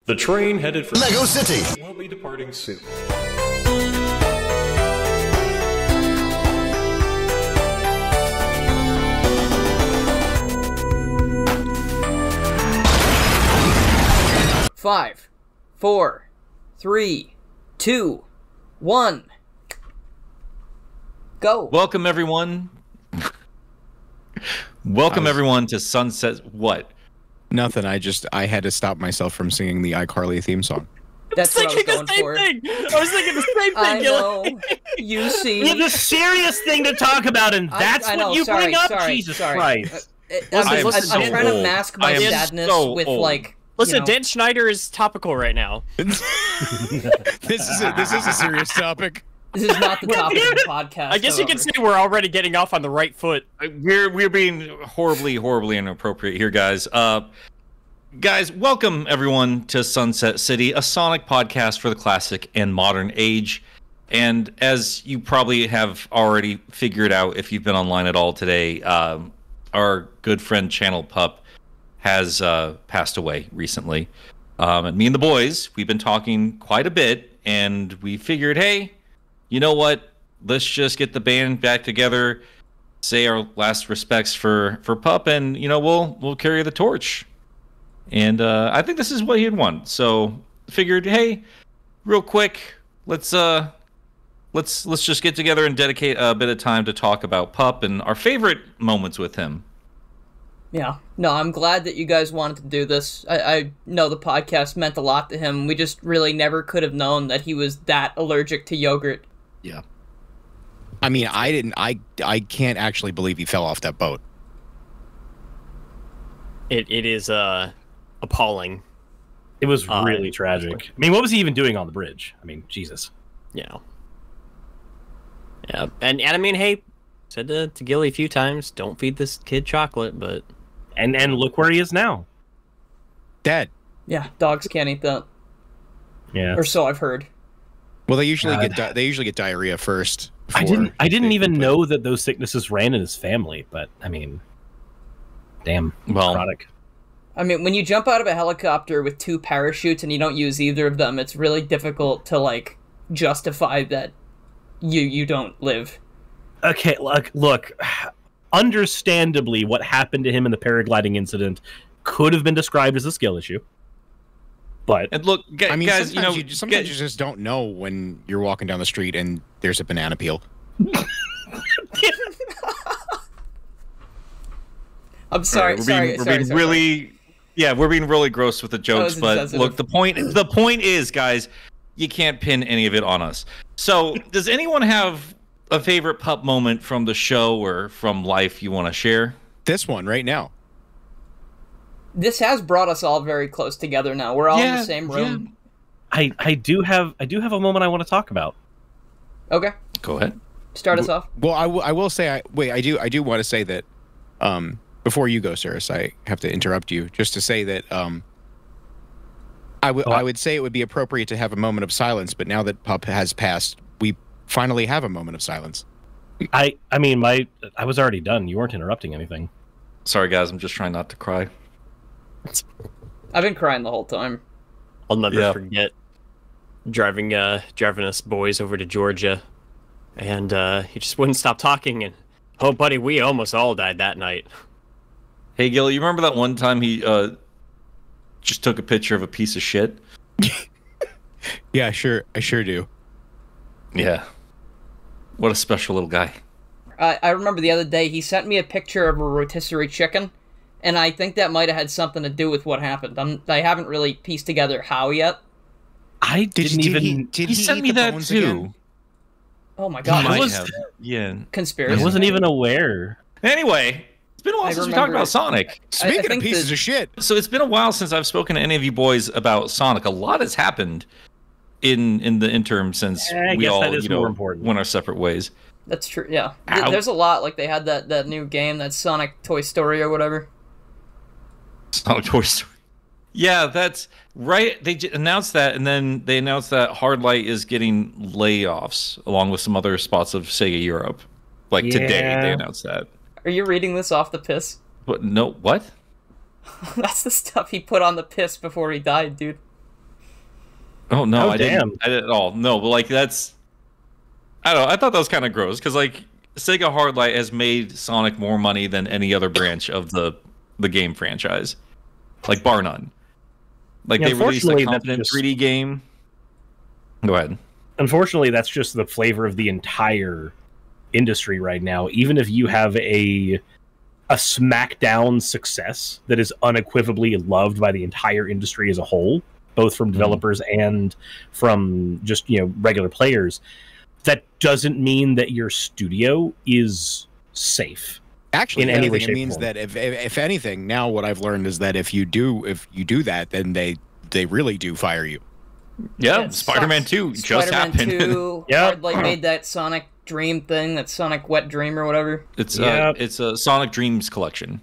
The train headed for Lego City will be departing soon. Five, 4, 3, 2, 1. Go. Welcome everyone. Welcome everyone to Sunset. What? Nothing. I had to stop myself from singing the iCarly theme song. That's what I was going for. I was thinking the same thing. I know. You see. We have a serious thing to talk about, and that's I know, what you sorry, bring up. sorry, Jesus sorry. Christ! I'm so trying to old. mask I my am sadness so with old. Listen, you know, Dan Schneider is topical right now. This is a serious topic. This is not the topic of the podcast. I guess you can however. say we're already getting off on the right foot. We're being horribly inappropriate here, guys. Guys, welcome everyone to Sunset City, a Sonic podcast for the classic and modern age. And as you probably have already figured out if you've been online at all today, our good friend Channel Pup has passed away recently. And me and the boys, we've been talking quite a bit, and we figured, hey, you know what? Let's just get the band back together, say our last respects for Pup, and we'll carry the torch. And I think this is what he had wanted. So figured, hey, real quick, let's just get together and dedicate a bit of time to talk about Pup and our favorite moments with him. Yeah. No, I'm glad that you guys wanted to do this. I know the podcast meant a lot to him. We just really never could have known that he was that allergic to yogurt. Yeah. I mean, I can't actually believe he fell off that boat. It is appalling. It was really tragic. I mean, what was he even doing on the bridge? I mean, Jesus. Yeah. And I mean, hey, said to Gilly a few times, don't feed this kid chocolate, but And look where he is now. Dead. Yeah, dogs can't eat that. Yeah. Or so I've heard. Well, they usually get diarrhea first. I didn't they even put- know that those sicknesses ran in his family, but I mean, damn. Well, Product. I mean, when you jump out of a helicopter with 2 parachutes and you don't use either of them, it's really difficult to, like, justify that you don't live. Okay, look. Understandably, what happened to him in the paragliding incident could have been described as a skill issue. But and look, I mean, guys, sometimes you just don't know when you're walking down the street and there's a banana peel. I'm sorry, we're being really gross with the jokes, was but insensitive. look, the point is, guys, you can't pin any of it on us. So, does anyone have a favorite Pup moment from the show or from life you want to share? This one right now. This has brought us all very close together now. We're all in the same room. I do have a moment I want to talk about. Okay, Go ahead. start us off. Well, I will say I do want to say that before you go, Cyrus, I have to interrupt you just to say that I would say it would be appropriate to have a moment of silence, but now that Pup has passed, we finally have a moment of silence. I mean, I was already done. You weren't interrupting anything. Sorry, guys, I'm just trying not to cry. I've been crying the whole time. I'll never Yeah. forget driving us boys over to Georgia, and he just wouldn't stop talking. And oh, buddy, we almost all died that night. Hey, Gil, you remember that one time he just took a picture of a piece of shit? Yeah, sure, I sure do. Yeah. What a special little guy. I remember the other day he sent me a picture of a rotisserie chicken, and I think that might have had something to do with what happened. I haven't really pieced together how yet. I didn't even. Did He he sent eat me the that bones too. again? Oh my He god, might was- have. Yeah. conspiracy. I wasn't even aware. Anyway, it's been a while I since we talked remember- about Sonic. Speaking of think pieces that- of shit, So it's been a while since I've spoken to any of you boys about Sonic. A lot has happened in the interim since I we guess all that is more important. went our separate ways. That's true, yeah. Ow. There's a lot, like they had that new game, that Sonic Toy Story or whatever. Sonic Toy Story. Yeah, that's right. They announced that, and then they announced that Hardlight is getting layoffs along with some other spots of Sega Europe. Like today, Yeah. they announced that. Are you reading this off the piss? But no, what? That's the stuff he put on the piss before he died, dude. Oh no, Oh, I damn. didn't. I didn't at all. No, but like that's. I don't know. I thought that was kind of gross because like Sega Hardlight has made Sonic more money than any other branch of the game franchise, like bar none. Like Yeah, they released a unfortunately, that's competent just- 3D game. Go ahead. Unfortunately, that's just the flavor of the entire industry right now. Even if you have a smackdown success that is unequivocally loved by the entire industry as a whole, both from developers and from just regular players, that doesn't mean that your studio is safe. Actually, in if any way, anything, shape, it means or that if anything, now what I've learned is that if you do that, then they really do fire you. Yeah, it Spider-Man sucks. 2 just Spider-Man happened. 2, Yep. Hardlight made that Sonic Dream thing, that Sonic Wet Dream or whatever. it's Yep. it's a Sonic Dreams collection.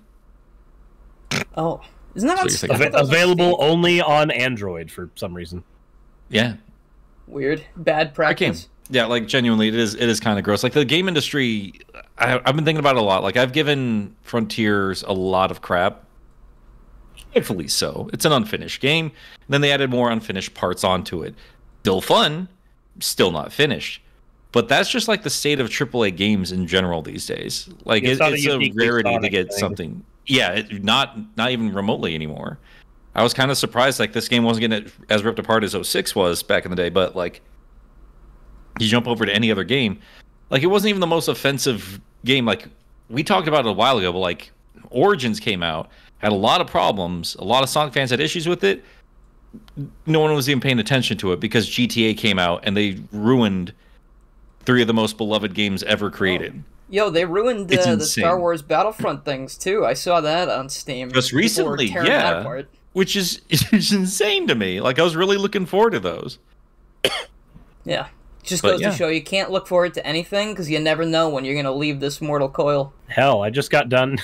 Oh, isn't that on That's what you're I thought that was on Available Steam. only on Android for some reason. Yeah, Weird, bad I practice. came. Yeah, like genuinely, it is kind of gross. Like the game industry, I've been thinking about it a lot. Like I've given Frontiers a lot of crap. Rightfully so. It's an unfinished game. Then they added more unfinished parts onto it. Still fun, still not finished. But that's just like the state of AAA games in general these days. Like It's not a it's a uniquely rarity to Sonic get thing. something. Yeah, not even remotely anymore. I was kind of surprised like this game wasn't getting as ripped apart as 06 was back in the day. But like, you jump over to any other game, like it wasn't even the most offensive game. Like we talked about it a while ago, but like Origins came out, had a lot of problems. A lot of Sonic fans had issues with it. No one was even paying attention to it because GTA came out and they ruined 3 of the most beloved games ever created. Yo, they ruined It's the Star insane. Wars Battlefront things too. I saw that on Steam. Just People were recently, tearing that yeah. apart. Which is insane to me. Like I was really looking forward to those. Yeah. Just But goes yeah. to show you can't look forward to anything because you never know when you're going to leave this mortal coil. Hell, I just got done.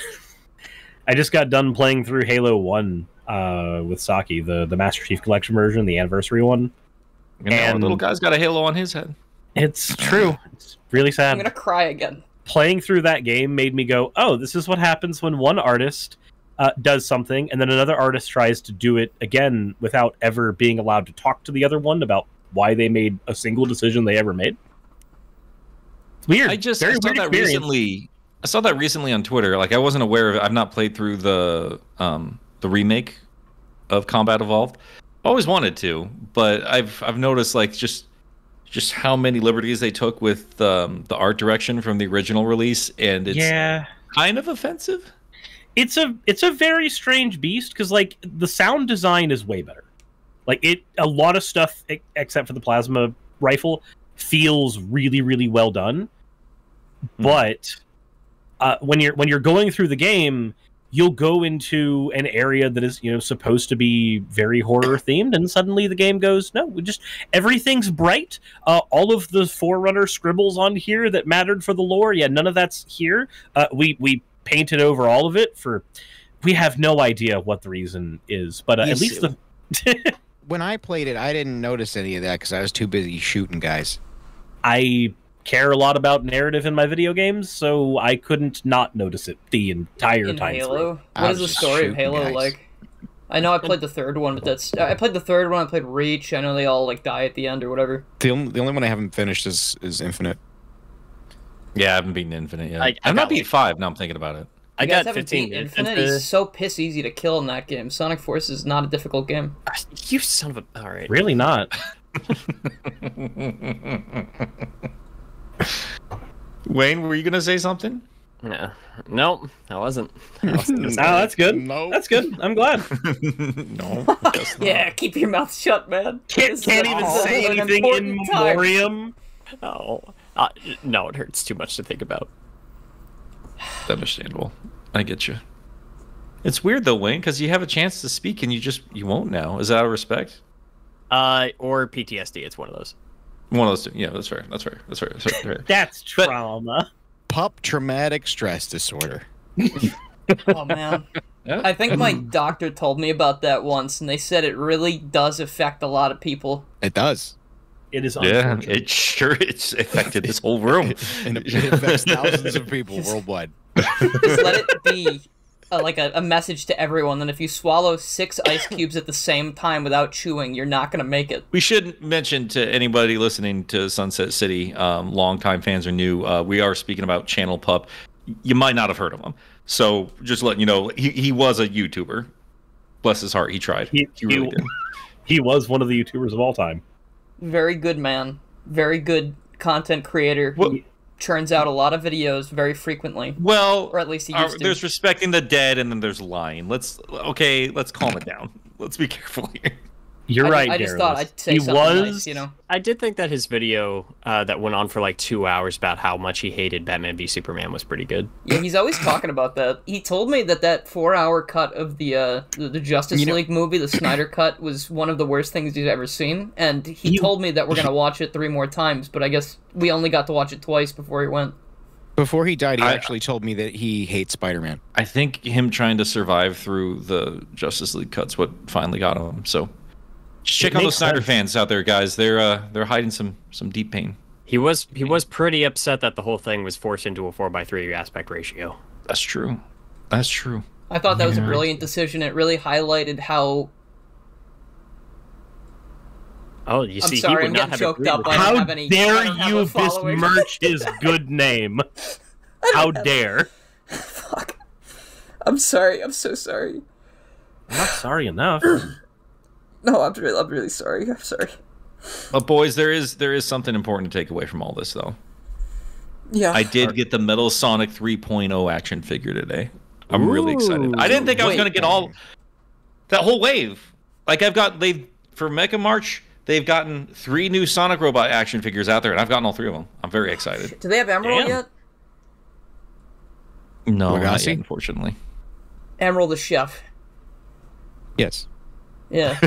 I just got done playing through Halo 1 with Saki, the Master Chief Collection version, the anniversary one. You know, And- little guy's got a halo on his head. It's true. It's really I'm sad. going to cry again. Playing through that game made me go, oh, this is what happens when one artist does something and then another artist tries to do it again without ever being allowed to talk to the other one about why they made a single decision they ever made. It's weird. I saw Very that weird experience. recently. I saw that recently on Twitter. Like I wasn't aware of it. I've not played through the remake of Combat Evolved. Always wanted to, but I've noticed like just how many liberties they took with the art direction from the original release, and it's Yeah. kind of offensive. It's a very strange beast because like the sound design is way better. Like a lot of stuff except for the plasma rifle feels really, really well done. But when you're going through the game, you'll go into an area that is supposed to be very horror themed, and suddenly the game goes, no, everything's bright. All of the Forerunner scribbles on here that mattered for the lore, yeah, none of that's here. We painted over all of it for. We have no idea what the reason is, but at least the. When I played it, I didn't notice any of that because I was too busy shooting guys. I care a lot about narrative in my video games, so I couldn't not notice it the entire In time Halo? through. I What was is the just story of shooting Halo guys. like? I know I played the third one, but I played the third one, I played Reach, I know they all like die at the end or whatever. The only one I haven't finished is Infinite. Yeah, I haven't beaten Infinite yet. I I've not got, beat like- 5. Now I'm thinking about it. I You guys got haven't 15 beat minutes Infinite? into- He's so piss easy to kill in that game. Sonic Force is not a difficult game. You son of a. All right. Really not. Wayne, were you gonna say something? No, nope, I wasn't. Oh, that's good. No. That's good. I'm glad. No. Yeah, keep your mouth shut, man. Can't This is even a- say an anything in important time. memoriam. Oh, no, it hurts too much to think about. Understandable. I get you. It's weird though, Wayne, because you have a chance to speak and you won't now. Is that out of respect? Or PTSD. It's one of those. One of those two. Yeah, that's fair. That's fair. That's fair. That's fair. That's But- trauma. Pup traumatic stress disorder. Oh man. Yeah. I think my doctor told me about that once, and they said it really does affect a lot of people. It does. It is Yeah, unfortunate. it's affected this whole room. And it affects thousands of people worldwide. Just let it be. a message to everyone that if you swallow 6 ice cubes at the same time without chewing, you're not gonna make it. We should mention to anybody listening to Sunset City, longtime fans or new, we are speaking about Channel Pup. You might not have heard of him, so just letting you know, he was a YouTuber. Bless his heart, he tried. He really did. He was one of the YouTubers of all time. Very good man. Very good content creator who churns out a lot of videos very frequently. Well, or at least he used to. There's respecting the dead, and then there's lying. Let's calm it down. Let's be careful here. You're right. I just thought I'd say something nice, you know. I did think that his video that went on for like 2 hours about how much he hated Batman v Superman was pretty good. Yeah, he's always talking about that. He told me that 4-hour cut of the Justice League movie, the Snyder cut, was one of the worst things he's ever seen. And he told me that we're gonna watch it 3 more times, but I guess we only got to watch it twice before he went. Before he died, he actually told me that he hates Spider-Man. I think him trying to survive through the Justice League cuts what finally got him. So. Check out those Snyder fans out there, guys. They're hiding some deep pain. He was pretty upset that the whole thing was forced into a 4:3 aspect ratio. That's true. That's true. I thought that was a brilliant decision. It really highlighted how. Oh, you see, I'm sorry, he would I'm not getting have choked agreed up. with I that. don't How have any. dare I don't have you a following. besmirch his good name? How dare? Fuck. I'm sorry. I'm so sorry. I'm not sorry enough. No, I'm really sorry. I'm sorry. But boys, there is something important to take away from all this, though. Yeah. I did get the Metal Sonic 3.0 action figure today. I'm really excited. I didn't think I was going to get all that whole wave. Like for Mecha March, they've gotten 3 new Sonic Robot action figures out there, and I've gotten all 3 of them. I'm very excited. Do they have Emerald yet? No, not yet, unfortunately. Emerald the chef. Yes. Yeah.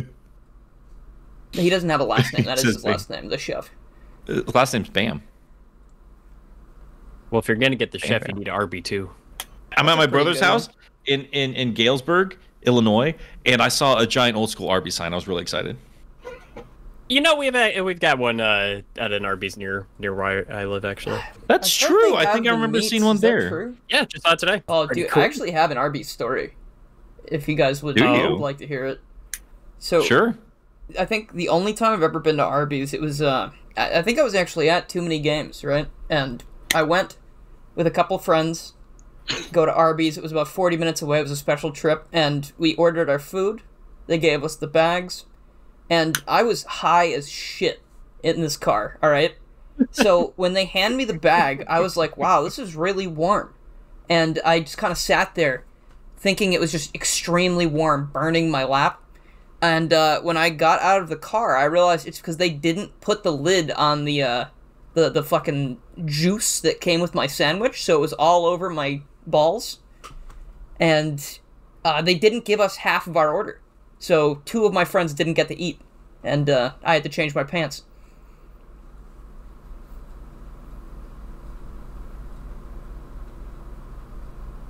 He doesn't have a last name. That is his last name, the chef. Last name's Bam. Well, if you're gonna get the chef, you need RB too. I'm at my brother's house in Galesburg, Illinois, and I saw a giant old school Arby's sign. I was really excited. You know, we've got one at an Arby's near where I live, actually. That's true. I think I remember seeing one there. True? Yeah, just saw it today. Oh, Pretty dude, cool. I actually have an Arby's story. If you guys would like to hear it. So Sure. I think the only time I've ever been to Arby's, it was I think I was actually at Too Many Games, right? And I went with a couple friends, go to Arby's. It was about 40 minutes away. It was a special trip, and we ordered our food. They gave us the bags, and I was high as shit in this car, all right? So when they hand me the bag, I was like, wow, this is really warm. And I just kind of sat there thinking it was just extremely warm, burning my lap. And when I got out of the car, I realized it's because they didn't put the lid on the fucking juice that came with my sandwich, so it was all over my balls. And they didn't give us half of our order. So 2 of my friends didn't get to eat. And I had to change my pants.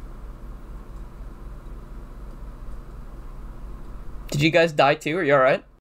Did you guys die too? Are you alright?